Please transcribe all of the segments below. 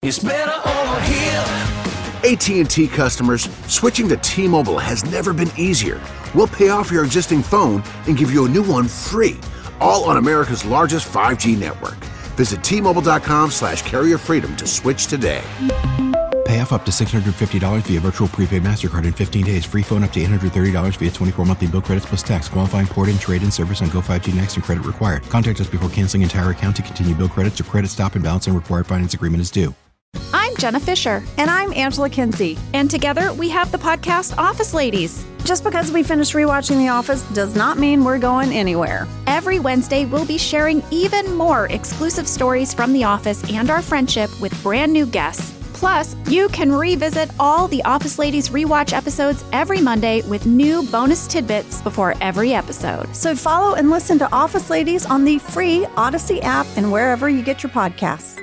It's better over here. AT&T customers, switching to T-Mobile has never been easier. We'll pay off your existing phone and give you a new one free, all on America's largest 5G network. Visit T-Mobile.com/carrierfreedom to switch today. Pay off up to $650 via virtual prepaid MasterCard in 15 days. Free phone up to $830 via 24 monthly bill credits plus tax. Qualifying port and trade-in service on Go5G Next and credit required. Contact us before canceling entire account to continue bill credits or credit stop and balance and required finance agreement is due. I'm Jenna Fisher. And I'm Angela Kinsey. And together we have the podcast Office Ladies. Just because we finished rewatching The Office does not mean we're going anywhere. Every Wednesday, we'll be sharing even more exclusive stories from The Office and our friendship with brand new guests. Plus, you can revisit all the Office Ladies rewatch episodes every Monday with new bonus tidbits before every episode. So follow and listen to Office Ladies on the free Odyssey app and wherever you get your podcasts.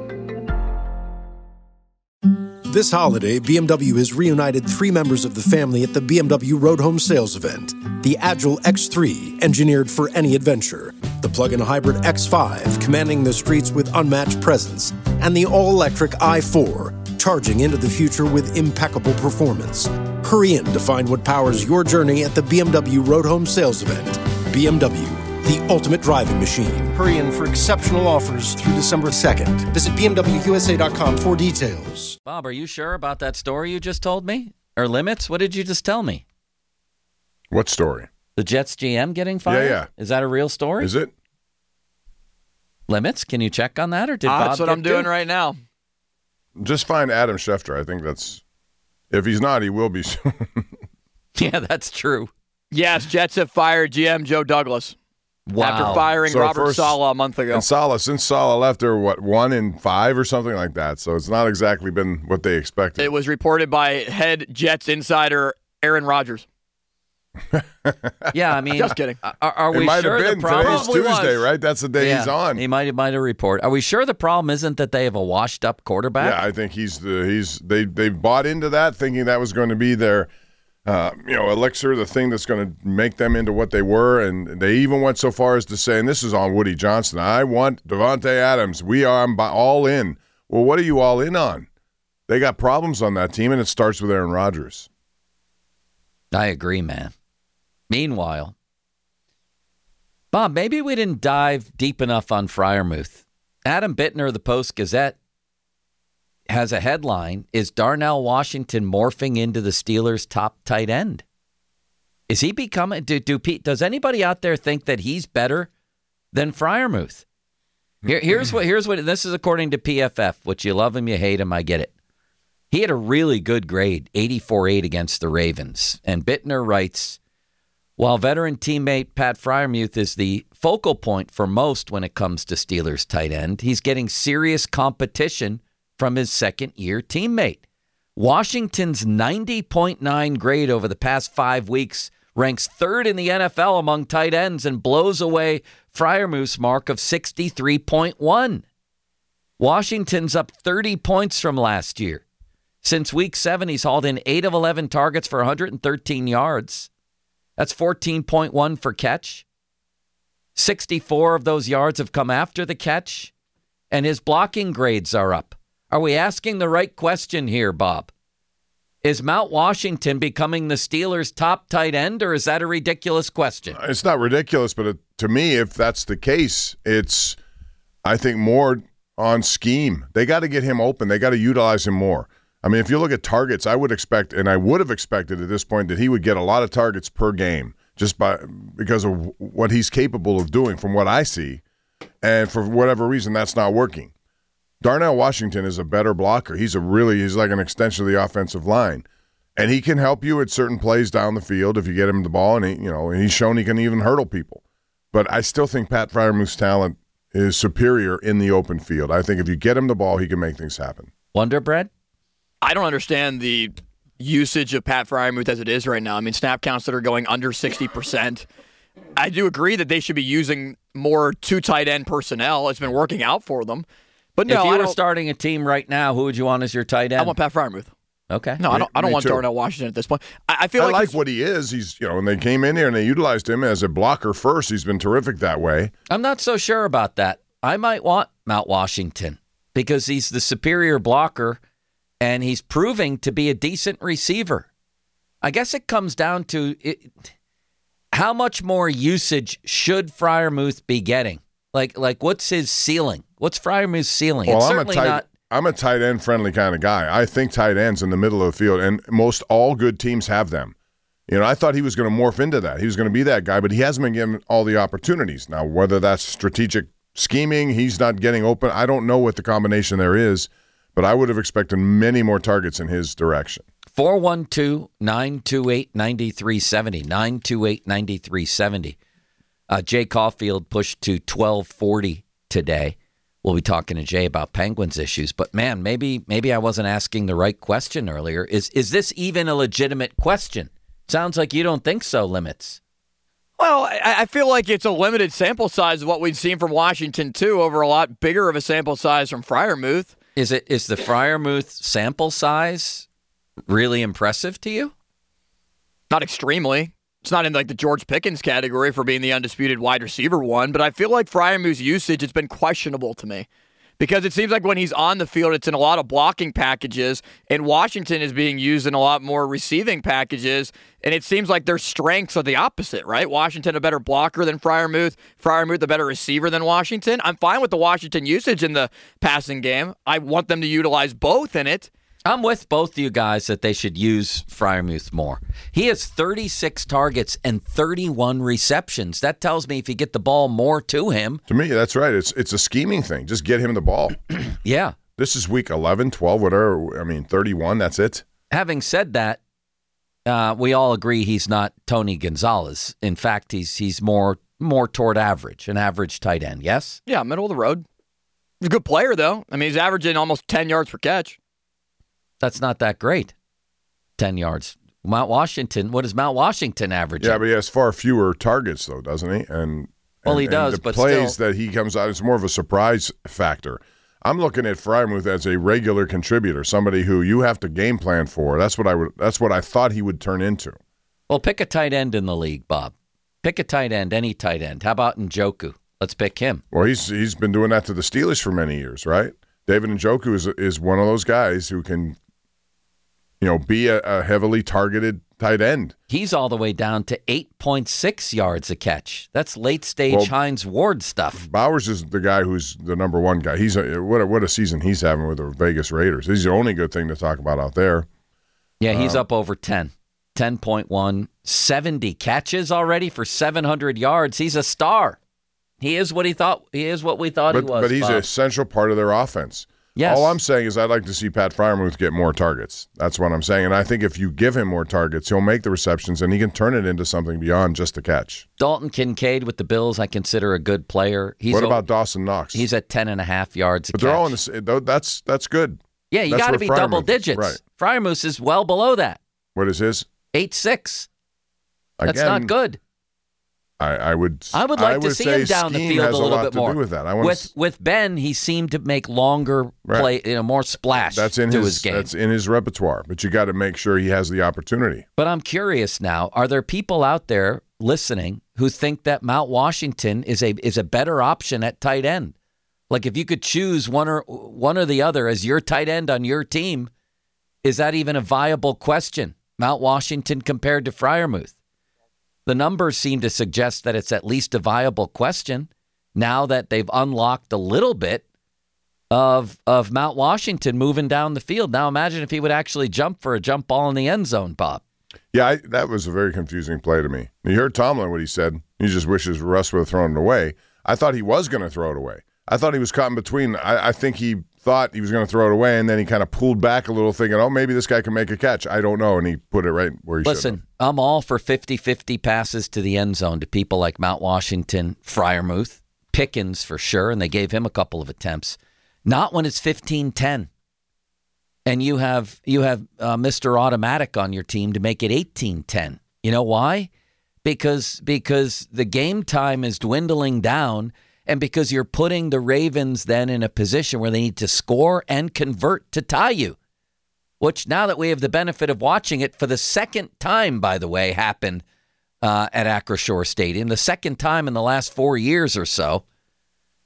This holiday, BMW has reunited 3 members of the family at the BMW Road Home Sales event. The Agile X3, engineered for any adventure. The plug-in hybrid X5, commanding the streets with unmatched presence. And the all-electric i4, charging into the future with impeccable performance. Hurry in to find what powers your journey at the BMW Road Home Sales event. BMW, the ultimate driving machine. Hurry in for exceptional offers through December 2nd. Visit BMWUSA.com for details. Bob, are you sure about that story you just told me? Or Limits? What did you just tell me? What story? The Jets GM getting fired? Yeah. Is that a real story? Is it? Limits, can you check on that? Or did Bob that's what I'm doing right now. Just find Adam Schefter. I think that's... If he's not, he will be soon. Yeah, that's true. Yes, Jets have fired GM Joe Douglas. Wow. After firing Robert Saleh a month ago. And since Saleh left, they're 1-5 or something like that. So it's not exactly been what they expected. It was reported by head Jets insider Aaron Rodgers. Yeah, I mean, just kidding. Are we sure the problem? Today's Tuesday, right? That's the day he's on. He might have report. Are we sure the problem isn't that they have a washed-up quarterback? Yeah, I think they bought into that, thinking that was going to be their elixir, the thing that's going to make them into what they were. And they even went so far as to say, and this is on Woody Johnson, I want Davante Adams. We are all in. Well, what are you all in on? They got problems on that team, and it starts with Aaron Rodgers. I agree, man. Meanwhile, Bob, maybe we didn't dive deep enough on Freiermuth. Adam Bittner of the Post-Gazette has a headline, is Darnell Washington morphing into the Steelers' top tight end? Is he becoming, does anybody out there think that he's better than Freiermuth? Here's what, this is according to PFF, which you love him, you hate him, I get it. He had a really good grade, 84.8 against the Ravens. And Bittner writes, while veteran teammate Pat Freiermuth is the focal point for most when it comes to Steelers tight end, he's getting serious competition from his second-year teammate. Washington's 90.9 grade over the past 5 weeks ranks third in the NFL among tight ends and blows away Freiermuth's mark of 63.1. Washington's up 30 points from last year. Since week 7, he's hauled in 8 of 11 targets for 113 yards. That's 14.1 for catch. 64 of those yards have come after the catch, and his blocking grades are up. Are we asking the right question here, Bob? Is Mount Washington becoming the Steelers' top tight end, or is that a ridiculous question? It's not ridiculous, but to me, if that's the case, it's, I think, more on scheme. They got to get him open. They got to utilize him more. I mean, if you look at targets, I would expect, and I would have expected at this point, that he would get a lot of targets per game just because of what he's capable of doing from what I see. And for whatever reason, that's not working. Darnell Washington is a better blocker. He's like an extension of the offensive line. And he can help you at certain plays down the field if you get him the ball, and he's shown he can even hurdle people. But I still think Pat Freiermuth's talent is superior in the open field. I think if you get him the ball, he can make things happen. Wonder Bread? I don't understand the usage of Pat Freiermuth as it is right now. I mean, snap counts that are going under 60%. I do agree that they should be using more two tight end personnel. It's been working out for them. But no, if you were starting a team right now, who would you want as your tight end? I want Pat Freiermuth. Okay. No, I don't want Darnell Washington at this point. I feel like what he is. He's, when they came in here and they utilized him as a blocker first, he's been terrific that way. I'm not so sure about that. I might want Mount Washington. because he's the superior blocker and he's proving to be a decent receiver. I guess it comes down to how much more usage should Freiermuth be getting? Like what's his ceiling? What's Freiermuth's ceiling? Well, it's certainly not. I'm a tight end friendly kind of guy. I think tight ends in the middle of the field, and most all good teams have them. I thought he was going to morph into that. He was going to be that guy, but he hasn't been given all the opportunities. Now, whether that's strategic scheming, he's not getting open, I don't know what the combination there is, but I would have expected many more targets in his direction. 412-928-9370, 928-9370. Jay Caulfield pushed to 1240 today. We'll be talking to Jay about Penguins issues. But, man, maybe I wasn't asking the right question earlier. Is this even a legitimate question? Sounds like you don't think so, Limits. Well, I feel like it's a limited sample size of what we've seen from Washington, too, over a lot bigger of a sample size from Freiermuth. Is the Freiermuth sample size really impressive to you? Not extremely. It's not in like the George Pickens category for being the undisputed wide receiver one, but I feel like Freiermuth's usage has been questionable to me because it seems like when he's on the field, it's in a lot of blocking packages, and Washington is being used in a lot more receiving packages, and it seems like their strengths are the opposite, right? Washington a better blocker than Freiermuth, Freiermuth a better receiver than Washington. I'm fine with the Washington usage in the passing game. I want them to utilize both in it. I'm with both you guys that they should use Freiermuth more. He has 36 targets and 31 receptions. That tells me if you get the ball more to him. To me, that's right. It's a scheming thing. Just get him the ball. Yeah. This is week 11, 12, whatever. 31, that's it. Having said that, we all agree he's not Tony Gonzalez. In fact, he's more toward average, an average tight end, yes? Yeah, middle of the road. He's a good player, though. He's averaging almost 10 yards per catch. That's not that great. 10 yards. Mount Washington, what is Mount Washington averaging? Yeah, but he has far fewer targets, though, doesn't he? He does, the but plays still, that he comes out, it's more of a surprise factor. I'm looking at Freiermuth as a regular contributor, somebody who you have to game plan for. That's what I thought he would turn into. Well, pick a tight end in the league, Bob. Pick a tight end, any tight end. How about Njoku? Let's pick him. Well, he's been doing that to the Steelers for many years, right? David Njoku is one of those guys who can be a heavily targeted tight end. He's all the way down to 8.6 yards a catch. That's late-stage Hines Ward stuff. Bowers is the guy who's the number one guy. He's what a season he's having with the Vegas Raiders. He's the only good thing to talk about out there. Yeah, he's up over 10. 10.1. 70 catches already for 700 yards. He's a star. He is what we thought he was. But he's an essential part of their offense. Yes. All I'm saying is I'd like to see Pat Freiermuth get more targets. That's what I'm saying. And I think if you give him more targets, he'll make the receptions, and he can turn it into something beyond just a catch. Dalton Kincaid with the Bills, I consider a good player. What about Dawson Knox? He's at 10.5 yards a catch. But they're all in the that's good. Yeah, you got to be double digits. Right. Freiermuth is well below that. What is his? 8.6. That's not good. I would like to see him down the field a little bit more. With that. With Ben, he seemed to make longer play, more splash to his game. That's in his repertoire, but you got to make sure he has the opportunity. But I'm curious now, are there people out there listening who think that Mount Washington is a better option at tight end? Like if you could choose one or the other as your tight end on your team, is that even a viable question? Mount Washington compared to Freiermuth? The numbers seem to suggest that it's at least a viable question now that they've unlocked a little bit of Mount Washington moving down the field. Now imagine if he would actually jump for a jump ball in the end zone, Bob. Yeah, that was a very confusing play to me. You heard Tomlin, what he said. He just wishes Russ would have thrown it away. I thought he was going to throw it away. I thought he was caught in between. I think he thought he was going to throw it away, and then he kind of pulled back a little thinking, maybe this guy can make a catch. I don't know, and he put it right where he should have. Listen, I'm all for 50-50 passes to the end zone to people like Mount Washington, Freiermuth, Pickens for sure, and they gave him a couple of attempts. Not when it's 15-10, and you have Mr. Automatic on your team to make it 18-10. You know why? Because the game time is dwindling down, and because you're putting the Ravens then in a position where they need to score and convert to tie you, which now that we have the benefit of watching it for the second time, by the way, happen at Acrisure Stadium, the second time in the last 4 years or so,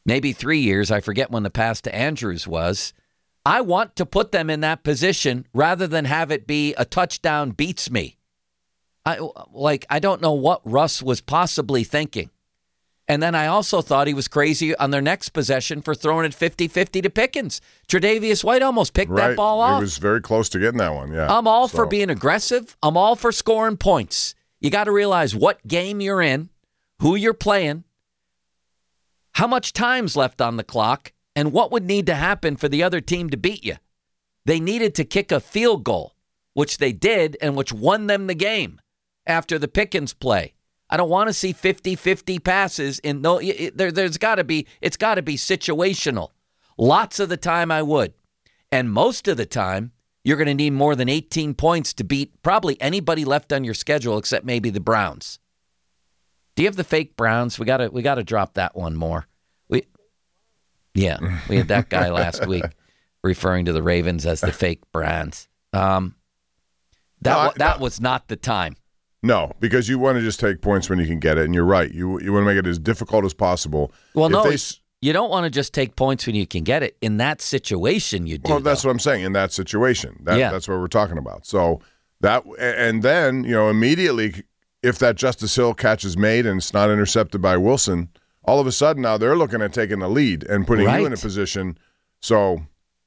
maybe 3 years. I forget when the pass to Andrews was. I want to put them in that position rather than have it be a touchdown beats me. I don't know what Russ was possibly thinking. And then I also thought he was crazy on their next possession for throwing it 50-50 to Pickens. Tre'Davious White almost picked that ball off. He was very close to getting that one, yeah. I'm all for being aggressive. I'm all for scoring points. You got to realize what game you're in, who you're playing, how much time's left on the clock, and what would need to happen for the other team to beat you. They needed to kick a field goal, which they did, and which won them the game after the Pickens play. I don't want to see 50-50 passes. It's got to be situational. Lots of the time I would. And most of the time, you're going to need more than 18 points to beat probably anybody left on your schedule except maybe the Browns. Do you have the fake Browns? We got to drop that one more. We had that guy last week referring to the Ravens as the fake Browns. That was not the time. No, because you want to just take points when you can get it, and you're right. You want to make it as difficult as possible. Well, you don't want to just take points when you can get it. In that situation, you do. Well, that's what I'm saying. In that situation, that's what we're talking about. So and then immediately, if that Justice Hill catch is made and it's not intercepted by Wilson, all of a sudden now they're looking at taking the lead and putting you in a position. So.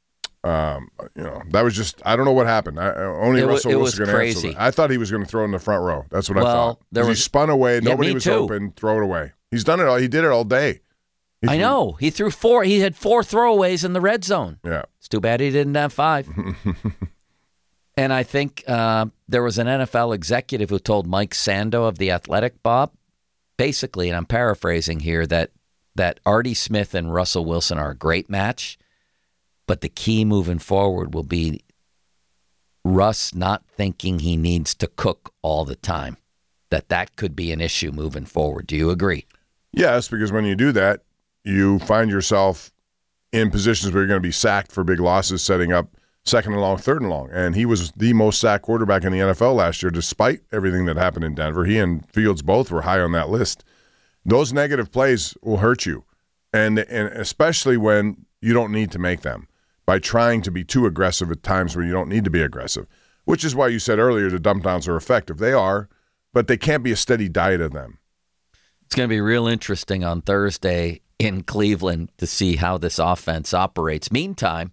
That was just, I don't know what happened. Russell Wilson was going to answer that. I thought he was going to throw in the front row. That's what I thought. He spun away. Nobody was open. Throw it away. He's done it all. He did it all day. I know. He threw 4. He had 4 throwaways in the red zone. Yeah. It's too bad he didn't have 5. And I think there was an NFL executive who told Mike Sando of The Athletic, Bob, basically, and I'm paraphrasing here, that Artie Smith and Russell Wilson are a great match. But the key moving forward will be Russ not thinking he needs to cook all the time, that could be an issue moving forward. Do you agree? Yes, because when you do that, you find yourself in positions where you're going to be sacked for big losses, setting up second and long, third and long. And he was the most sacked quarterback in the NFL last year, despite everything that happened in Denver. He and Fields both were high on that list. Those negative plays will hurt you, and especially when you don't need to make them, by trying to be too aggressive at times where you don't need to be aggressive, which is why you said earlier the dump downs are effective. They are, but they can't be a steady diet of them. It's going to be real interesting on Thursday in Cleveland to see how this offense operates. Meantime,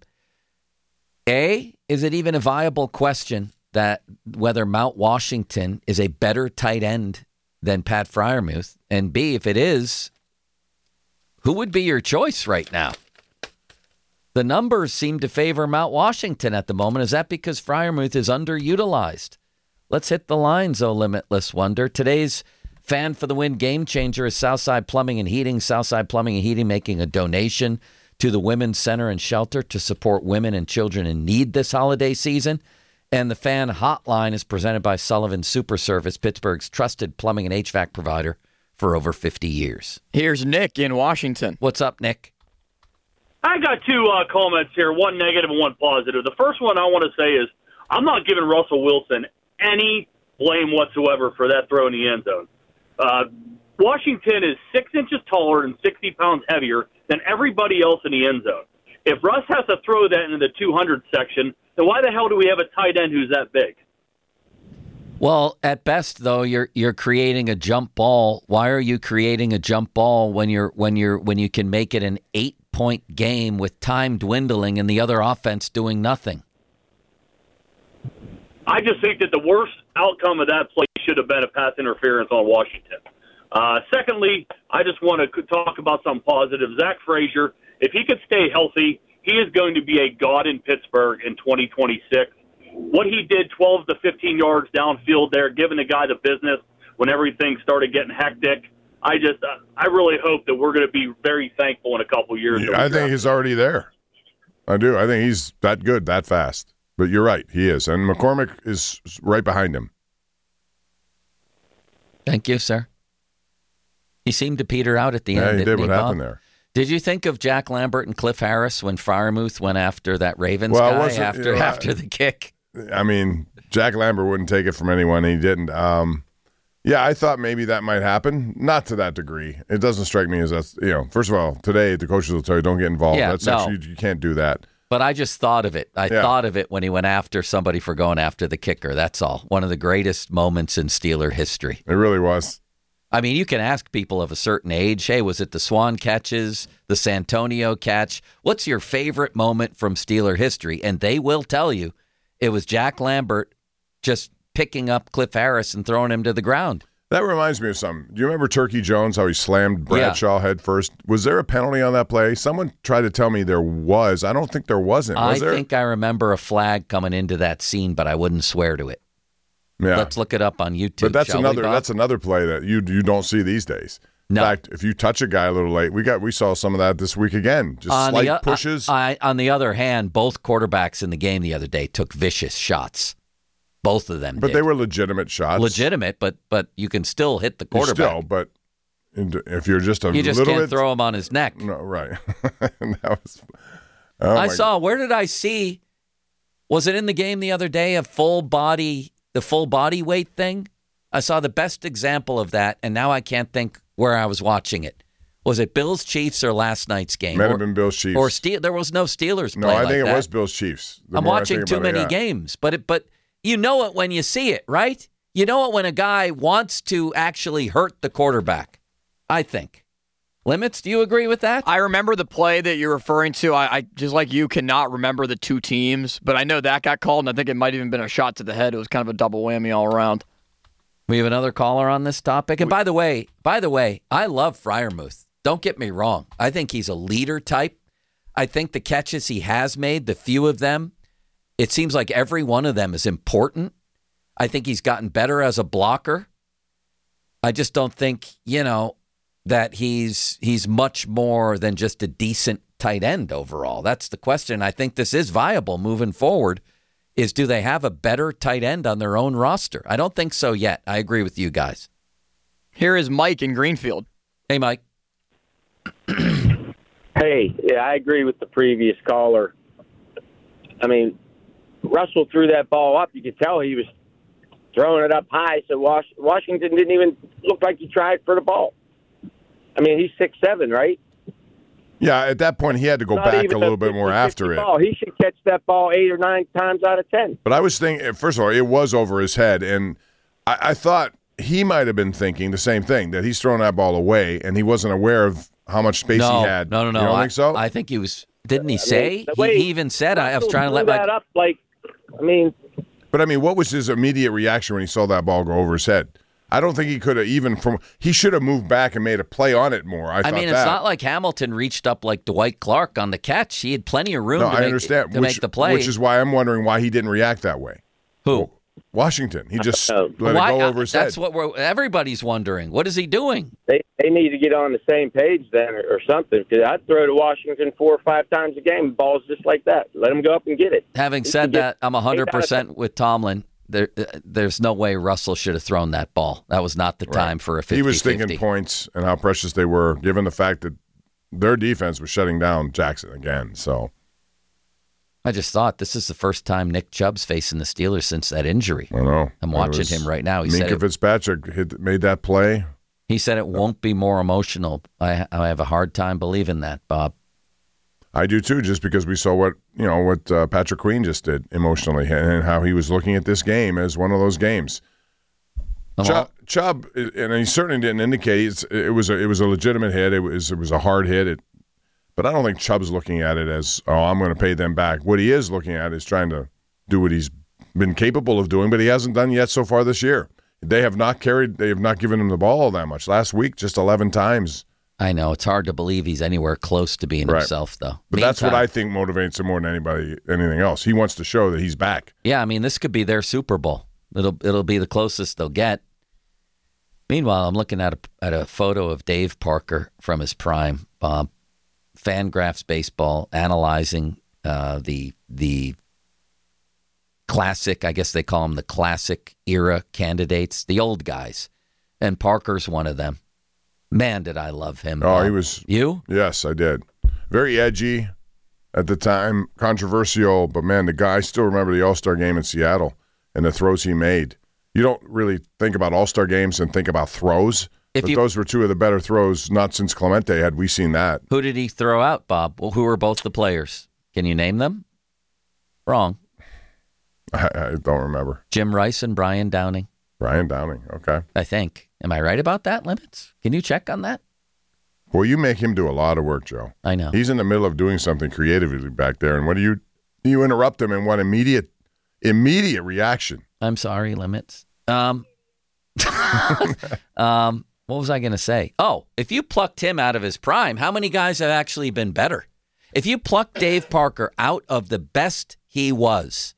is it even a viable question that whether Mount Washington is a better tight end than Pat Freiermuth? And B, if it is, who would be your choice right now? The numbers seem to favor Mount Washington at the moment. Is that because Freiermuth is underutilized? Let's hit the lines, oh Limitless Wonder. Today's Fan for the Win game changer is Southside Plumbing and Heating. Southside Plumbing and Heating making a donation to the Women's Center and Shelter to support women and children in need this holiday season. And the Fan Hotline is presented by Sullivan Super Service, Pittsburgh's trusted plumbing and HVAC provider for over 50 years. Here's Nick in Washington. What's up, Nick? I got 2 comments here, one negative and one positive. The first one I want to say is I'm not giving Russell Wilson any blame whatsoever for that throw in the end zone. Washington is 6 inches taller and 60 pounds heavier than everybody else in the end zone. If Russ has to throw that into the 200 section, then why the hell do we have a tight end who's that big? Well, at best, though, you're creating a jump ball. Why are you creating a jump ball when you can make it an 8-point game with time dwindling and the other offense doing nothing? I just think that the worst outcome of that play should have been a pass interference on Washington. Secondly, I just want to talk about some positive. Zach Frazier, if he could stay healthy, he is going to be a god in Pittsburgh in 2026. What he did 12 to 15 yards downfield there, giving the guy the business when everything started getting hectic, I really hope that we're going to be very thankful in a couple years. Yeah, I think he's already there. I do. I think he's that good, that fast. But you're right, he is. And McCormick is right behind him. Thank you, sir. He seemed to peter out at the end. Yeah, he did. What Bob? happened there? Did you think of Jack Lambert and Cliff Harris when Freiermuth went after that Ravens guy after the kick? I mean, Jack Lambert wouldn't take it from anyone. He didn't. Yeah, I thought maybe that might happen. Not to that degree. It doesn't strike me as that's, first of all, today the coaches will tell you don't get involved. Yeah, That's no. actually, you can't do that. But I just thought of it. I thought of it when he went after somebody for going after the kicker. That's all. One of the greatest moments in Steeler history. It really was. I mean, you can ask people of a certain age, hey, was it the Swan catches, the Santonio catch? What's your favorite moment from Steeler history? And they will tell you it was Jack Lambert just picking up Cliff Harris and throwing him to the ground. That reminds me of something. Do you remember Turkey Jones, how he slammed Bradshaw head first? Was there a penalty on that play? Someone tried to tell me there was. I don't think there wasn't. Was there? I think I remember a flag coming into that scene, but I wouldn't swear to it. Yeah. Let's look it up on YouTube. But that's shall we, Bob? that's another play that you don't see these days. No. In fact, if you touch a guy a little late, we saw some of that this week again. Just slight pushes. On the other hand, both quarterbacks in the game the other day took vicious shots. Both of them But did. they were legitimate shots. Legitimate, but you can still hit the quarterback. Still, but if you're just a you just little can't bit, throw him on his neck. No, right. I saw. Where did I see? Was it in the game the other day? The full body weight thing. I saw the best example of that, and now I can't think where I was watching it. Was it Bills Chiefs or last night's game? Might have been Bills Chiefs. Or there was no Steelers play. No, I think like it that. was Bills Chiefs. I'm watching too many games, but you know it when you see it, right? You know it when a guy wants to actually hurt the quarterback. I think. Limits, do you agree with that? I remember the play that you're referring to. I just like you cannot remember the two teams, but I know that got called, and I think it might have even been a shot to the head. It was kind of a double whammy all around. We have another caller on this topic. And by the way, I love Freiermuth. Don't get me wrong. I think he's a leader type. I think the catches he has made, the few of them, it seems like every one of them is important. I think he's gotten better as a blocker. I just don't think, that he's much more than just a decent tight end overall. That's the question. I think this is viable moving forward, is do they have a better tight end on their own roster? I don't think so yet. I agree with you guys. Here is Mike in Greenfield. Hey, Mike. Hey, yeah, I agree with the previous caller. I mean, Russell threw that ball up. You could tell he was throwing it up high, so Washington didn't even look like he tried for the ball. I mean, he's 6'7", right? Yeah, at that point, he had to go back a little bit more after it. Ball. He should catch that ball 8 or 9 times out of 10. But I was thinking, first of all, it was over his head, and I thought he might have been thinking the same thing, that he's throwing that ball away, and he wasn't aware of how much space he had. No. You don't think so? I think he was. Didn't he say? He even said, I was trying to let that up. Like, I mean. But, what was his immediate reaction when he saw that ball go over his head? I don't think he could have he should have moved back and made a play on it more. I mean, it's not like Hamilton reached up like Dwight Clark on the catch. He had plenty of room to make the play. Which is why I'm wondering why he didn't react that way. Who? Washington. He just let it go over his head. That's what everybody's wondering. What is he doing? They need to get on the same page then or something, because I'd throw to Washington 4 or 5 times a game, balls just like that. Let him go up and get it. Having said that, I'm 100% with Tomlin. There's no way Russell should have thrown that ball. That was not the time for a 50-50. He was thinking points and how precious they were, given the fact that their defense was shutting down Jackson again. So I just thought this is the first time Nick Chubb's facing the Steelers since that injury. I know. I'm watching him right now. Minka Fitzpatrick made that play. He said it won't be more emotional. I have a hard time believing that, Bob. I do too, just because we saw what Patrick Queen just did emotionally, and how he was looking at this game as one of those games. Chubb, and he certainly didn't indicate it was a legitimate hit. It was a hard hit. But I don't think Chubb's looking at it as, I'm going to pay them back. What he is looking at is trying to do what he's been capable of doing, but he hasn't done yet so far this year. They have not given him the ball that much. Last week, just 11 times. I know. It's hard to believe he's anywhere close to being himself, though. But that's what I think motivates him more than anything else. He wants to show that he's back. Yeah, this could be their Super Bowl. It'll be the closest they'll get. Meanwhile, I'm looking at a photo of Dave Parker from his prime, Bob. Fangraphs Baseball, analyzing the classic, I guess they call them the classic era candidates, the old guys. And Parker's one of them. Man, did I love him. He was. You? Yes, I did. Very edgy at the time, controversial, but man, the guy, I still remember the All-Star game in Seattle and the throws he made. you don't really think about All-Star games and think about throws. But those were two of the better throws, not since Clemente had we seen that. Who did he throw out, Bob? Well, who were both the players? Can you name them? Wrong. I don't remember. Jim Rice and Brian Downing. Brian Downing, okay. I think. Am I right about that, Limits? Can you check on that? Well, you make him do a lot of work, Joe. I know. He's in the middle of doing something creatively back there, and what do you interrupt him and want immediate reaction? I'm sorry, Limits. What was I going to say? Oh, if you plucked him out of his prime, how many guys have actually been better? If you plucked Dave Parker out of the best he was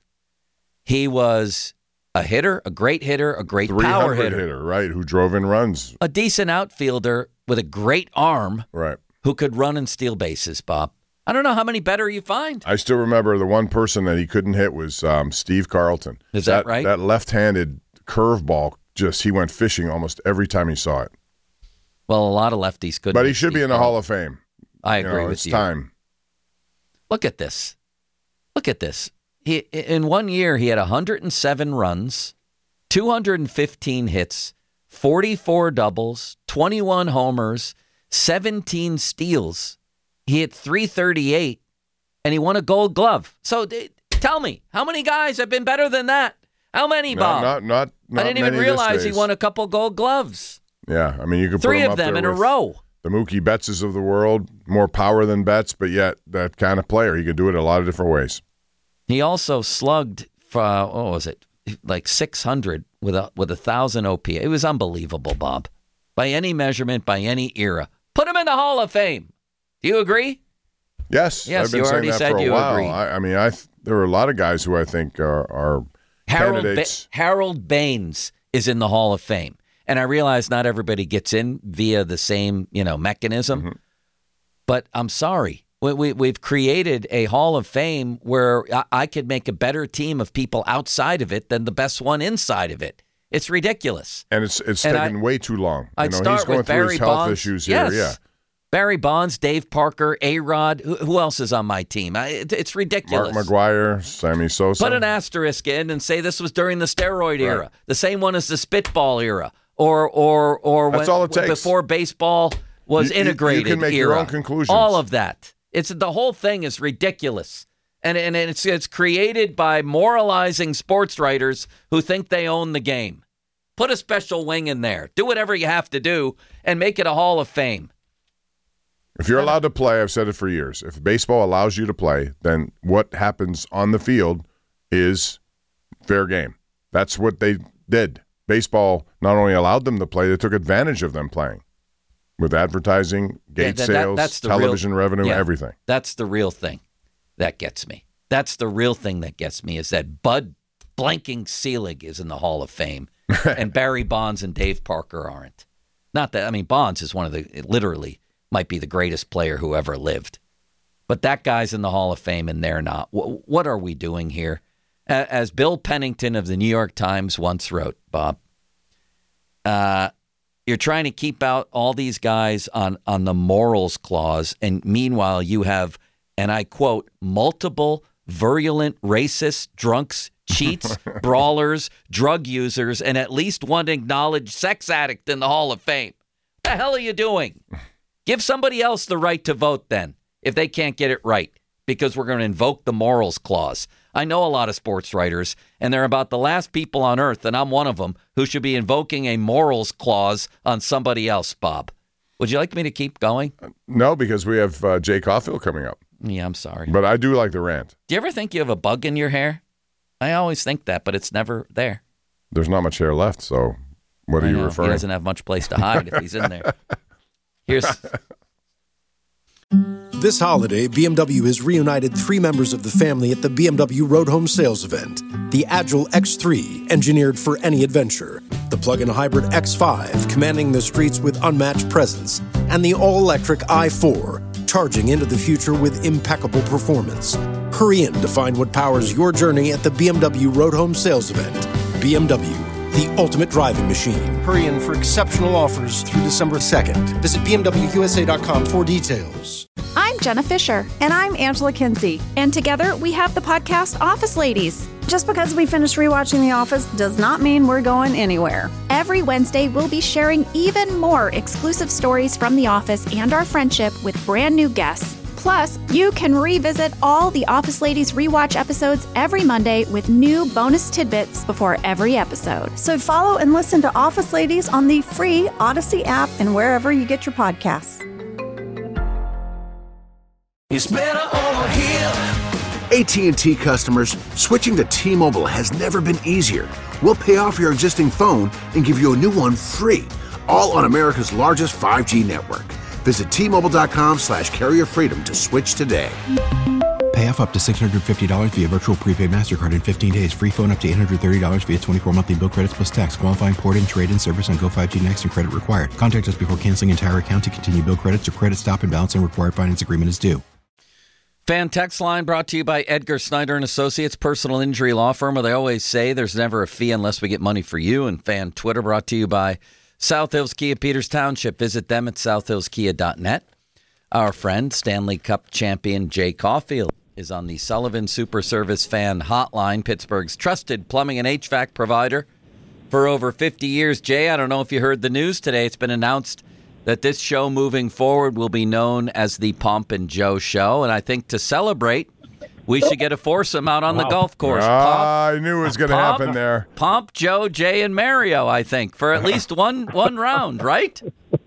a hitter, a great power hitter, right? Who drove in runs, a decent outfielder with a great arm, right? Who could run and steal bases. Bob, I don't know how many better you find. I still remember the one person that he couldn't hit was Steve Carlton. Is that right? That left-handed curveball, he went fishing almost every time he saw it. Well, a lot of lefties couldn't. But he should be in the Hall of Fame. I agree with you. It's time. Look at this. In 1 year, he had 107 runs, 215 hits, 44 doubles, 21 homers, 17 steals. He hit .338, and he won a Gold Glove. So tell me, how many guys have been better than that? How many, Bob? Not I didn't even realize he won a couple Gold Gloves. Yeah, I mean, you could put 3 him of up them there in a with row. The Mookie Bettses of the world, more power than Betts, but yet that kind of player. He could do it a lot of different ways. He also slugged for, like 600 with a 1,000 OPS. It was unbelievable, Bob. By any measurement, by any era. Put him in the Hall of Fame. Do you agree? Yes, Yes, I've been you saying already that said for a you while. agree. I mean, there are a lot of guys who I think are candidates. Harold Baines is in the Hall of Fame. And I realize not everybody gets in via the same, mechanism. Mm-hmm. But I'm sorry. We've created a Hall of Fame where I could make a better team of people outside of it than the best one inside of it. It's ridiculous. And it's taken way too long. I'd start he's going with through Barry his health Bonds. issues here. Yes. Yeah. Barry Bonds, Dave Parker, A-Rod. Who else is on my team? It's ridiculous. Mark McGwire, Sammy Sosa. Put an asterisk in and say this was during the steroid era, the same one as the spitball era, or that's all it takes. Before baseball was integrated. You can make era. your own conclusions. All of that. The whole thing is ridiculous, and it's created by moralizing sports writers who think they own the game. Put a special wing in there. Do whatever you have to do, and make it a Hall of Fame. If you're allowed to play, I've said it for years, if baseball allows you to play, then what happens on the field is fair game. That's what they did. Baseball not only allowed them to play, they took advantage of them playing with advertising, gate sales, that's television revenue, everything. That's the real thing that gets me. That's the real thing that gets me is that Bud Blanking Selig is in the Hall of Fame and Barry Bonds and Dave Parker aren't. Not that, Bonds is one of literally might be the greatest player who ever lived. But that guy's in the Hall of Fame and they're not. What are we doing here? As Bill Pennington of the New York Times once wrote, Bob, you're trying to keep out all these guys on the morals clause, and meanwhile you have, and I quote, multiple virulent racists, drunks, cheats, brawlers, drug users, and at least one acknowledged sex addict in the Hall of Fame. What the hell are you doing? Give somebody else the right to vote then, if they can't get it right, because we're going to invoke the morals clause. I know a lot of sports writers, and they're about the last people on earth, and I'm one of them, who should be invoking a morals clause on somebody else, Bob. Would you like me to keep going? No, because we have Jay Caulfield coming up. Yeah, I'm sorry. But I do like the rant. Do you ever think you have a bug in your hair? I always think that, but it's never there. There's not much hair left, so what are you referring? He doesn't have much place to hide if he's in there. Here's... This holiday, BMW has reunited 3 members of the family at the BMW Road Home Sales Event. The Agile X3, engineered for any adventure. The plug-in hybrid X5, commanding the streets with unmatched presence. And the all-electric i4, charging into the future with impeccable performance. Hurry in to find what powers your journey at the BMW Road Home Sales Event. BMW, the ultimate driving machine. Hurry in for exceptional offers through December 2nd. Visit BMWUSA.com for details. I'm I'm Jenna Fisher. And I'm Angela Kinsey. And together we have the podcast Office Ladies. Just because we finished rewatching The Office does not mean we're going anywhere. Every Wednesday, we'll be sharing even more exclusive stories from The Office and our friendship with brand new guests. Plus, you can revisit all the Office Ladies rewatch episodes every Monday with new bonus tidbits before every episode. So follow and listen to Office Ladies on the free Odyssey app and wherever you get your podcasts. It's better over here. AT&T customers, switching to T-Mobile has never been easier. We'll pay off your existing phone and give you a new one free, all on America's largest 5G network. Visit T-Mobile.com/carrier freedom to switch today. Pay off up to $650 via virtual prepaid MasterCard in 15 days. Free phone up to $830 via 24 monthly bill credits plus tax. Qualifying port-in, trade-in service on Go 5G Next and credit required. Contact us before canceling entire account to continue bill credits or credit stop and balance and required finance agreement is due. Fan text line brought to you by Edgar Snyder and Associates, personal injury law firm, where they always say there's never a fee unless we get money for you. And fan Twitter brought to you by South Hills Kia Peters Township. Visit them at southhillskia.net. Our friend, Stanley Cup champion Jay Caulfield, is on the Sullivan Super Service Fan Hotline, Pittsburgh's trusted plumbing and HVAC provider for over 50 years. Jay, I don't know if you heard the news today. It's been announced that this show moving forward will be known as the Pomp and Joe Show. And I think to celebrate, we should get a foursome out on the golf course. I knew it was going to happen there. Pomp, Joe, Jay, and Mario, I think, for at least one round, right?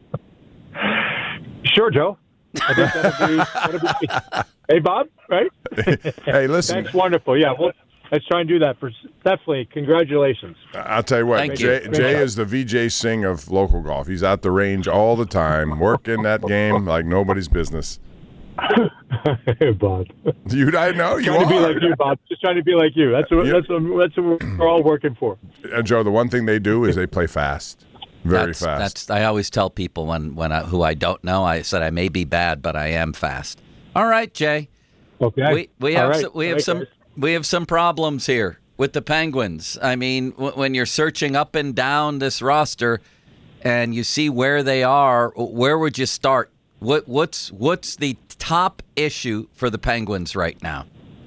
Sure, Joe. I think that'll be hey, Bob, right? Hey, listen. That's wonderful. Yeah, well, let's try and do that. Definitely. Congratulations. I'll tell you what, Jay is the VJ Singh of local golf. He's at the range all the time, working that game like nobody's business. Hey, Bob. I know you trying are. to be like you, Bob. Just trying to be like you. That's what we're all working for. Joe, the one thing they do is they play fast. Very fast. I always tell people who I don't know, I said I may be bad, but I am fast. All right, Jay. Okay. We have some problems here with the Penguins. I mean, when you're searching up and down this roster and you see where they are, where would you start? What's the top issue for the Penguins right now?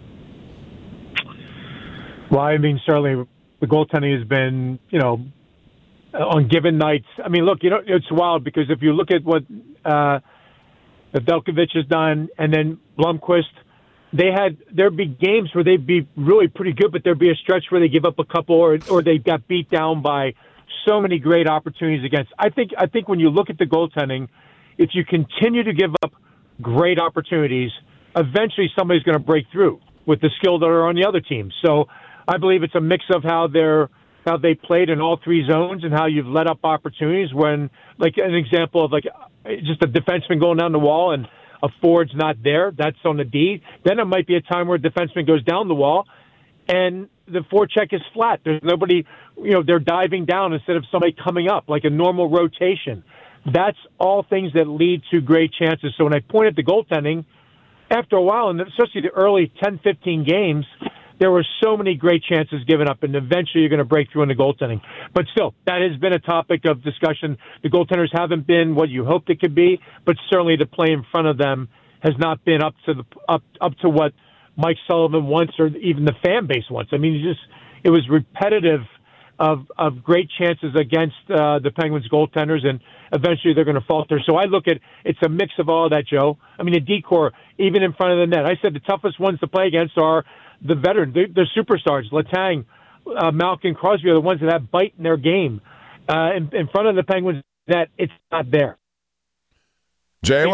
Well, I mean, certainly the goaltending has been, on given nights. I mean, look, it's wild because if you look at what Velkovic has done and then Blomqvist, there'd be games where they'd be really pretty good, but there'd be a stretch where they give up a couple or they got beat down by so many great opportunities against. I think when you look at the goaltending, if you continue to give up great opportunities, eventually somebody's going to break through with the skill that are on the other team. So I believe it's a mix of how they played in all three zones and how you've let up opportunities when, like an example of like just a defenseman going down the wall and a forward's not there, that's on the D. Then it might be a time where a defenseman goes down the wall and the forecheck is flat. There's nobody, they're diving down instead of somebody coming up, like a normal rotation. That's all things that lead to great chances. So when I point at the goaltending, after a while, and especially the early 10, 15 games, there were so many great chances given up, and eventually you're going to break through in the goaltending. But still, that has been a topic of discussion. The goaltenders haven't been what you hoped it could be, but certainly the play in front of them has not been up to what Mike Sullivan wants or even the fan base wants. I mean, it was repetitive of great chances against the Penguins goaltenders, and eventually they're going to falter. So I look at it's a mix of all of that, Joe. I mean, the D-corps, even in front of the net. I said the toughest ones to play against are the veteran, the superstars, Letang, Malkin, Crosby are the ones that have bite in their game. In front of the Penguins net, it's not there. Jay,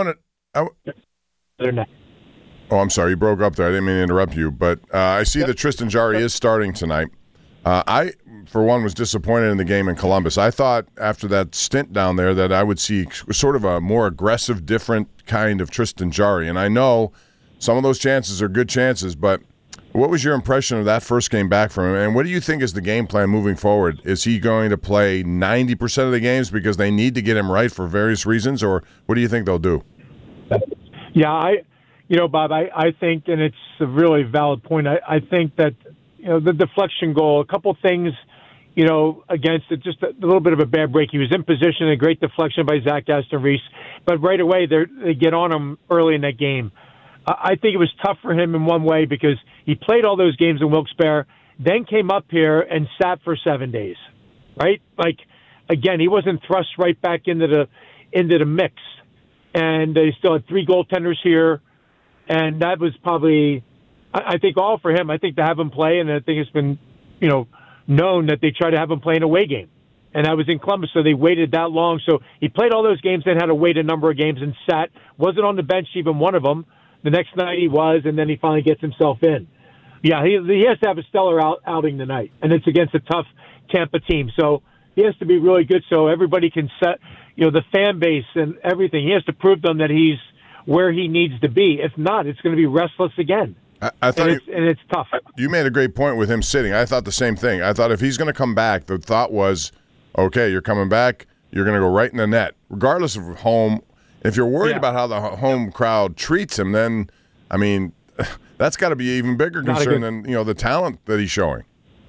Oh, I'm sorry. You broke up there. I didn't mean to interrupt you, but I see that Tristan Jarry is starting tonight. I, for one, was disappointed in the game in Columbus. I thought after that stint down there that I would see sort of a more aggressive, different kind of Tristan Jarry. And I know some of those chances are good chances, but what was your impression of that first game back from him? And what do you think is the game plan moving forward? Is he going to play 90% of the games because they need to get him right for various reasons, or what do you think they'll do? Yeah, Bob, I think, and it's a really valid point, I think that the deflection goal, a couple things against it, just a little bit of a bad break. He was in position, a great deflection by Zach Aston-Reese, but right away they get on him early in that game. I think it was tough for him in one way because he played all those games in Wilkes-Barre, then came up here and sat for 7 days, right? Like, again, he wasn't thrust right back into the mix, and they still had 3 goaltenders here, and that was probably, I think, all for him. I think to have him play, and I think it's been, known that they try to have him play an away game. And I was in Columbus, so they waited that long. So he played all those games, then had to wait a number of games and sat. Wasn't on the bench even one of them. The next night he was, and then he finally gets himself in. Yeah, he has to have a stellar outing tonight, and it's against a tough Tampa team. So he has to be really good so everybody can set, the fan base and everything. He has to prove them that he's where he needs to be. If not, it's going to be restless again. I thought and it's tough. You made a great point with him sitting. I thought the same thing. I thought if he's going to come back, the thought was, okay, you're coming back, you're going to go right in the net, regardless of home. If you're worried about how the home crowd treats him, then, I mean, that's got to be an even bigger concern than the talent that he's showing.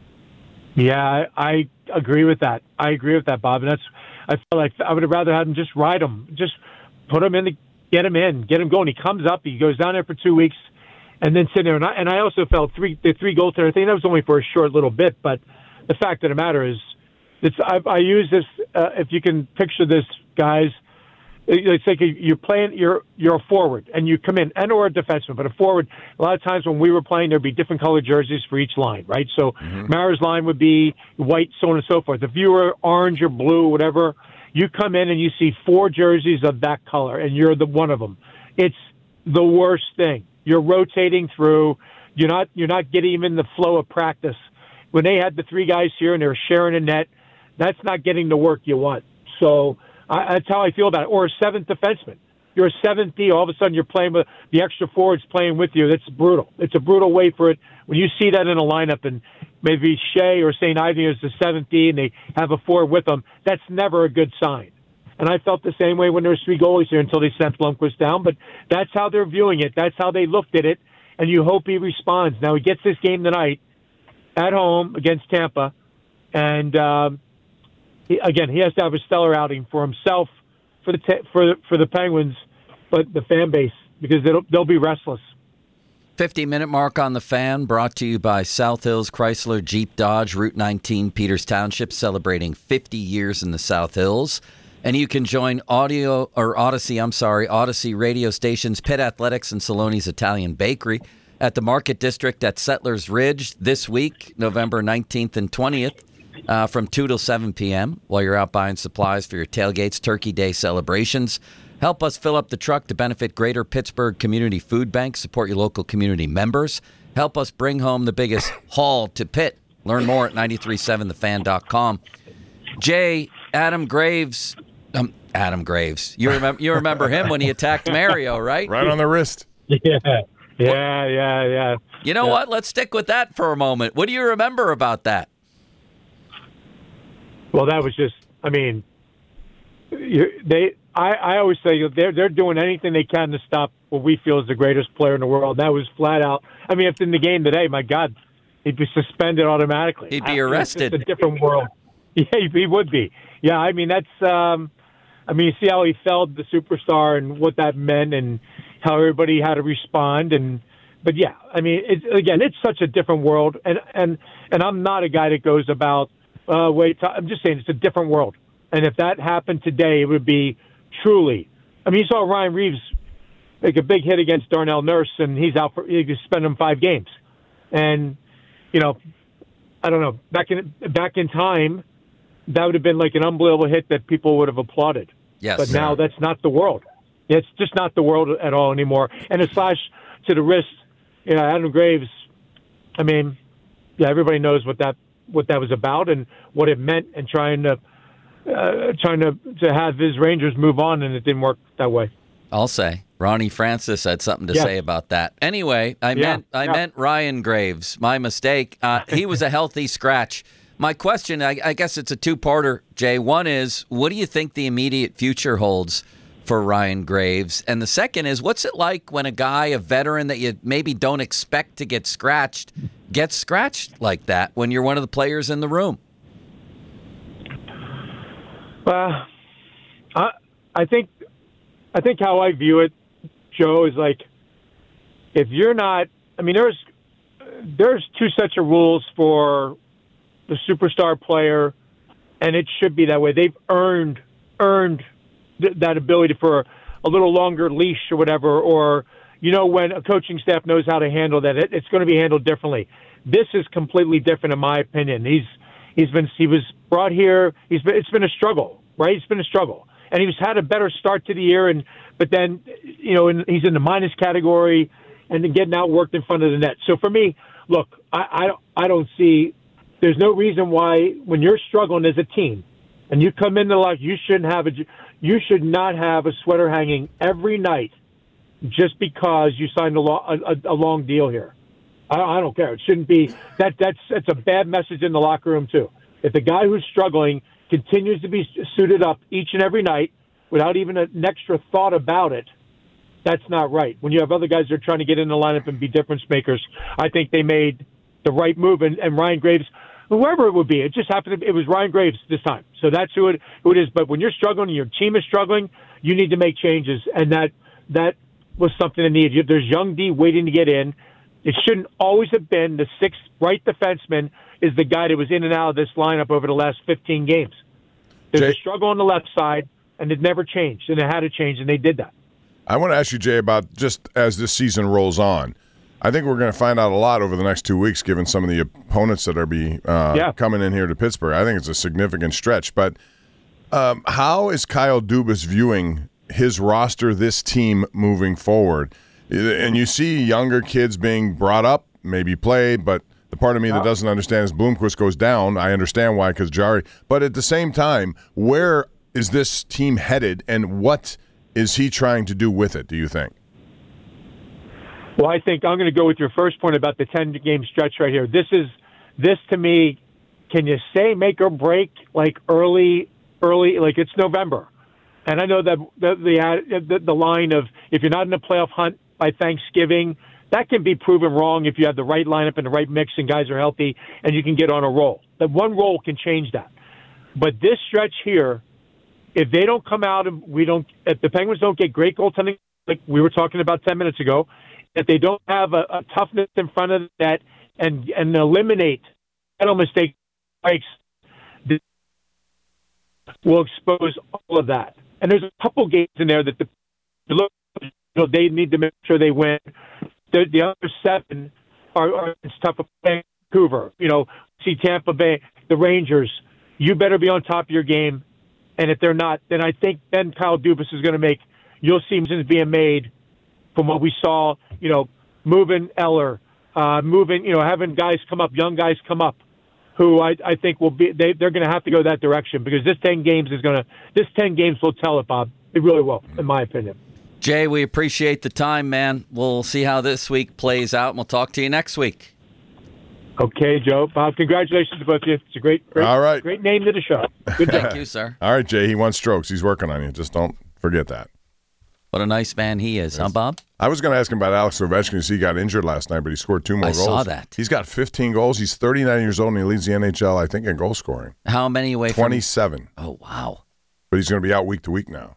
Yeah, I agree with that. Bob. And I feel like I would have rather had him just ride him, just put him in, get him going. He comes up, he goes down there for 2 weeks. And then sit there, and I also felt the 3 goaltender thing. That was only for a short little bit, but the fact of the matter is, I use this. If you can picture this, guys, it's like you're playing. You're a forward, and you come in, and or a defenseman, but a forward. A lot of times when we were playing, there'd be different colored jerseys for each line, right? So Mara's line would be white, so on and so forth. If you were orange or blue, whatever, you come in and you see 4 jerseys of that color, and you're the one of them. It's the worst thing. You're rotating through. You're not getting even the flow of practice. When they had the 3 guys here and they were sharing a net, that's not getting the work you want. So that's how I feel about it. Or a 7th defenseman. You're a 7th D. All of a sudden you're playing with the extra forwards playing with you. That's brutal. It's a brutal way for it. When you see that in a lineup and maybe Shea or St. Ivy is the 7th D and they have a forward with them, that's never a good sign. And I felt the same way when there was 3 goalies here until they sent Blomqvist down. But that's how they're viewing it. That's how they looked at it. And you hope he responds. Now, he gets this game tonight at home against Tampa. And, he has to have a stellar outing for himself, for the Penguins, but the fan base, because they'll be restless. 50-minute mark on the Fan, brought to you by South Hills Chrysler Jeep Dodge, Route 19, Peters Township, celebrating 50 years in the South Hills. And you can join Odyssey radio stations, Pitt Athletics and Saloni's Italian Bakery at the Market District at Settlers Ridge this week, November 19th and 20th, from 2 till 7 p.m. while you're out buying supplies for your tailgates, Turkey Day celebrations. Help us fill up the truck to benefit Greater Pittsburgh Community Food Bank. Support your local community members. Help us bring home the biggest haul to Pitt. Learn more at 937thefan.com. Jay, Adam Graves. You remember him when he attacked Mario, right? Right on the wrist. Yeah. You know what? Let's stick with that for a moment. What do you remember about that? Well, that was just, I always say they're doing anything they can to stop what we feel is the greatest player in the world. That was flat out. If in the game today, my God, he'd be suspended automatically. He'd be arrested. It's a different world. Yeah, he would be. Yeah, that's, you see how he felled the superstar and what that meant and how everybody had to respond. But yeah, it's such a different world. And I'm not a guy that goes about, I'm just saying it's a different world. And if that happened today, it would be truly, you saw Ryan Reeves make a big hit against Darnell Nurse and he's out he could spend him 5 games. And, I don't know, back in time, that would have been like an unbelievable hit that people would have applauded. Yes. But now that's not the world. It's just not the world at all anymore. And a slash to the wrist, Adam Graves, everybody knows what that was about and what it meant and trying to have his Rangers move on, and it didn't work that way. I'll say. Ronnie Francis had something to say about that. Anyway, I meant Ryan Graves. My mistake. He was a healthy scratch. My question, I guess it's a 2-parter, Jay. One is, what do you think the immediate future holds for Ryan Graves? And the second is, what's it like when a guy, a veteran that you maybe don't expect to get scratched, gets scratched like that when you're one of the players in the room? I think how I view it, Joe, is like if you're not. I mean, there's two sets of rules for the superstar player, and it should be that way. They've earned that ability for a little longer leash or whatever, or when a coaching staff knows how to handle that, it's going to be handled differently. This is completely different, in my opinion. He was brought here. It's been a struggle, right? It's been a struggle, and he's had a better start to the year, but then he's in the minus category, and then getting outworked in front of the net. So for me, look, I don't see. There's no reason why when you're struggling as a team, and you come into life, you should not have a sweater hanging every night just because you signed a long deal here. I don't care. It shouldn't be. That's a bad message in the locker room too. If the guy who's struggling continues to be suited up each and every night without even an extra thought about it, that's not right. When you have other guys that are trying to get in the lineup and be difference makers, I think they made the right move. And Ryan Graves, whoever it would be, it just happened. It was Ryan Graves this time. So that's who it is. But when you're struggling and your team is struggling, you need to make changes. And that was something that needed. There's young D waiting to get in. It shouldn't always have been the sixth right defenseman is the guy that was in and out of this lineup over the last 15 games. There's a struggle on the left side, and it never changed, and it had to change, and they did that. I want to ask you, Jay, about just as this season rolls on. I think we're going to find out a lot over the next 2 weeks, given some of the opponents that are coming in here to Pittsburgh. I think it's a significant stretch. But how is Kyle Dubas viewing his roster, this team moving forward? And you see younger kids being brought up, maybe played, but the part of me that doesn't understand is Bloomquist goes down. I understand why, because Jari. But at the same time, where is this team headed, and what is he trying to do with it, do you think? Well, I think I'm going to go with your first point about the 10-game stretch right here. This to me, can you say make or break like early, like it's November? And I know that the line of if you're not in the playoff hunt by Thanksgiving, that can be proven wrong if you have the right lineup and the right mix and guys are healthy and you can get on a roll. That one roll can change that. But this stretch here, if they don't come out and if the Penguins don't get great goaltending, like we were talking about 10 minutes ago, if they don't have a toughness in front of that and eliminate penalty mistake breaks, will expose all of that. And there's a couple games in there that they need to make sure they win. The other 7 are it's tough for Vancouver. See Tampa Bay, the Rangers. You better be on top of your game. And if they're not, then I think then Kyle Dubas is going to you'll see decisions being made from what we saw, moving Eller, having guys come up, young guys come up, who I think will be, they're going to have to go that direction because this 10 games will tell it, Bob. It really will, in my opinion. Jay, we appreciate the time, man. We'll see how this week plays out, and we'll talk to you next week. Okay, Joe. Bob, congratulations to both of you. It's a great name to the show. Good Thank you, sir. All right, Jay, he wants strokes. He's working on you. Just don't forget that. What a nice man he is, huh, Bob? I was going to ask him about Alex Ovechkin because he got injured last night, but he scored 2 more goals. I saw that. He's got 15 goals. He's 39 years old, and he leads the NHL, I think, in goal scoring. How many away 27. Oh, wow. But he's going to be out week to week now.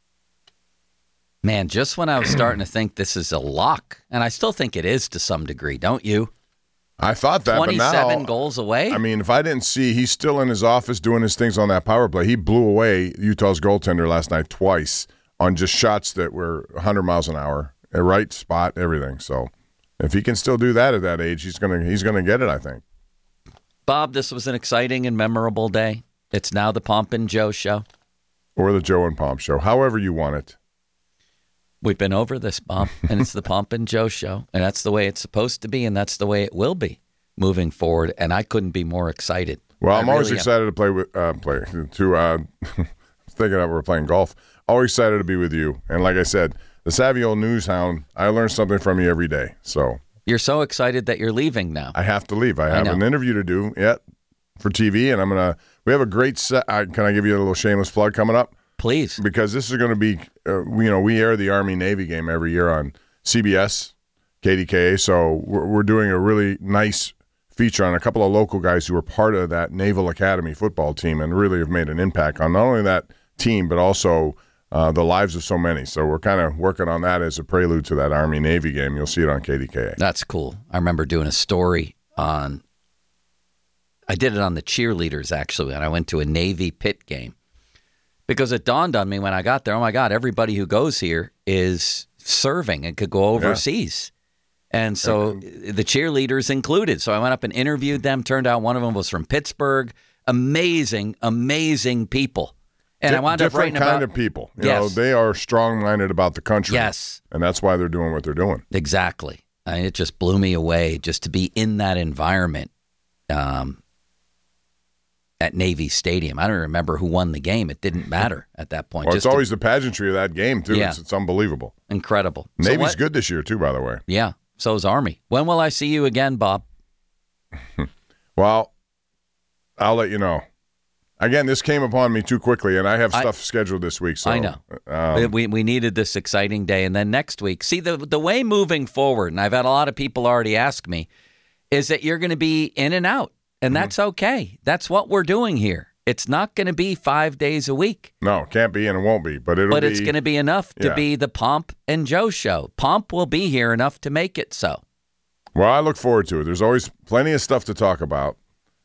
Man, just when I was starting to think this is a lock, and I still think it is to some degree, don't you? I thought that, 27 but now, goals away? I mean, if I didn't see, he's still in his office doing his things on that power play. He blew away Utah's goaltender last night twice on just shots that were 100 miles an hour, a right spot, everything. So if he can still do that at that age, he's gonna get it, I think. Bob, this was an exciting and memorable day. It's now the Pomp and Joe Show. Or the Joe and Pomp Show, however you want it. We've been over this, Bob, and it's the Pomp and Joe Show, and that's the way it's supposed to be, and that's the way it will be moving forward, and I couldn't be more excited. Well, I'm always excited to play with thinking that we're playing golf. Always excited to be with you, and like I said, the savvy old news hound, I learn something from you every day. So you're so excited that you're leaving now. I have to leave. I have an interview to do for TV, and we have a great set. Can I give you a little shameless plug coming up? Please. Because this is going to be, we air the Army-Navy game every year on CBS, KDKA, so we're doing a really nice feature on a couple of local guys who were part of that Naval Academy football team and really have made an impact on not only that team but also the lives of so many. So we're kind of working on that as a prelude to that Army-Navy game. You'll see it on KDKA. That's cool. I remember doing a story on – I did it on the cheerleaders, actually, and I went to a Navy Pitt game because it dawned on me when I got there, oh, my God, everybody who goes here is serving and could go overseas. And so the cheerleaders included. So I went up and interviewed them. Turned out one of them was from Pittsburgh. Amazing, amazing people. And I wound up writing about different kind of people. You know, they are strong-minded about the country. Yes. And that's why they're doing what they're doing. Exactly. I mean, it just blew me away just to be in that environment at Navy Stadium. I don't remember who won the game. It didn't matter at that point. Well, it's always the pageantry of that game, too. Yeah. It's unbelievable. Incredible. Navy's good this year, too, by the way. Yeah. So is Army. When will I see you again, Bob? Well, I'll let you know. Again, this came upon me too quickly, and I have stuff scheduled this week. So, I know. We needed this exciting day. And then next week, see, the way moving forward, and I've had a lot of people already ask me, is that you're going to be in and out. And that's okay. That's what we're doing here. It's not going to be 5 days a week. No, it can't be, and it won't be. But it's going to be enough to be the Pomp and Joe show. Pomp will be here enough to make it so. Well, I look forward to it. There's always plenty of stuff to talk about.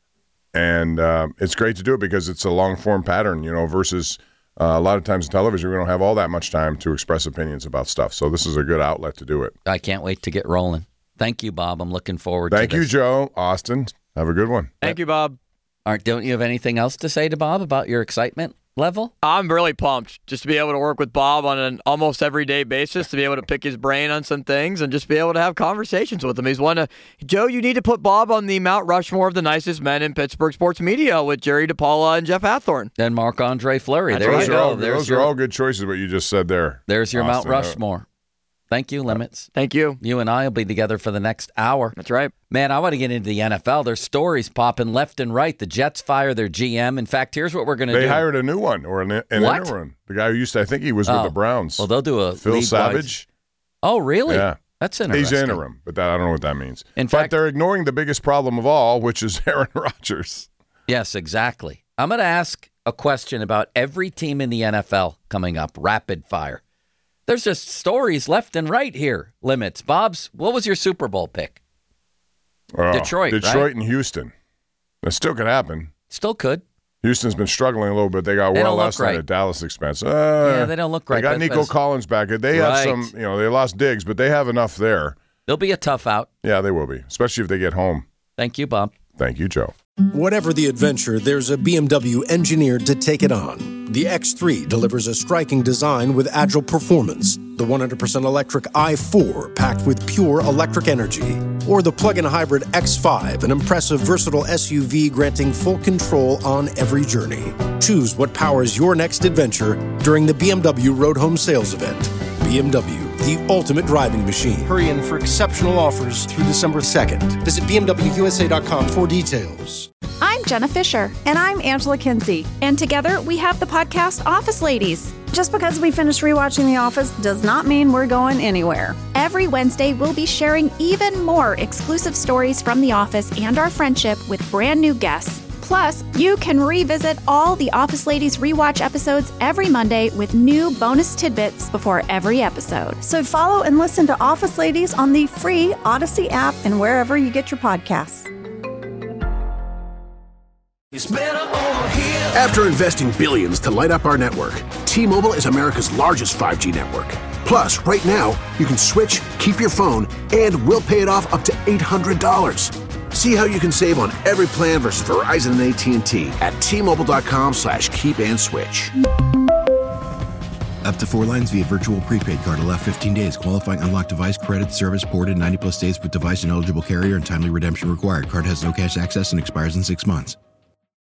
And it's great to do it because it's a long-form pattern, versus a lot of times in television, we don't have all that much time to express opinions about stuff. So this is a good outlet to do it. I can't wait to get rolling. Thank you, Bob. I'm looking forward to this. Thank you, Joe. Austin, have a good one. Thank you, Bob. Don't you have anything else to say to Bob about your excitement level? I'm really pumped just to be able to work with Bob on an almost everyday basis, to be able to pick his brain on some things and just be able to have conversations with him. He's Joe, you need to put Bob on the Mount Rushmore of the nicest men in Pittsburgh sports media with Jerry DePaula and Jeff Hathorn. And Marc-Andre Fleury. That's there right. you go. Those are all good choices, what you just said there. There's your Austin. Mount Rushmore. Thank you, Limits. Thank you. You and I will be together for the next hour. That's right. Man, I want to get into the NFL. There's stories popping left and right. The Jets fire their GM. In fact, here's what we're going to do. They hired a new one, or an interim. The guy who I think he was with the Browns. Well, they'll do a Phil Savage. Oh, really? Yeah. That's interesting. He's interim, but I don't know what that means. In fact, they're ignoring the biggest problem of all, which is Aaron Rodgers. Yes, exactly. I'm going to ask a question about every team in the NFL coming up, rapid fire. There's just stories left and right here. Limits. Bob's, what was your Super Bowl pick? Detroit, right? And Houston. That still could happen. Still could. Houston's been struggling a little bit. They got last night at Dallas expense. Yeah, they don't look right. They got Nico Collins back. They have some, they lost Diggs, but they have enough there. They'll be a tough out. Yeah, they will be, especially if they get home. Thank you, Bob. Thank you, Joe. Whatever the adventure, there's a BMW engineered to take it on. The X3 delivers a striking design with agile performance. The 100% electric i4 packed with pure electric energy. Or the plug-in hybrid X5, an impressive, versatile SUV granting full control on every journey. Choose what powers your next adventure during the BMW Road Home Sales Event. BMW, the ultimate driving machine. Hurry in for exceptional offers through December 2nd. Visit BMWUSA.com for details. I'm Jenna Fisher. And I'm Angela Kinsey. And together we have the podcast Office Ladies. Just because we finished rewatching The Office does not mean we're going anywhere. Every Wednesday, we'll be sharing even more exclusive stories from The Office and our friendship with brand new guests. Plus, you can revisit all the Office Ladies rewatch episodes every Monday with new bonus tidbits before every episode. So follow and listen to Office Ladies on the free Odyssey app and wherever you get your podcasts. It's better over here. After investing billions to light up our network, T-Mobile is America's largest 5G network. Plus, right now, you can switch, keep your phone, and we'll pay it off up to $800. See how you can save on every plan versus Verizon and AT&T at T-Mobile.com/keep-and-switch. Up to 4 lines via virtual prepaid card. Allow 15 days. Qualifying unlocked device credit service ported 90+ days with device and eligible carrier and timely redemption required. Card has no cash access and expires in 6 months.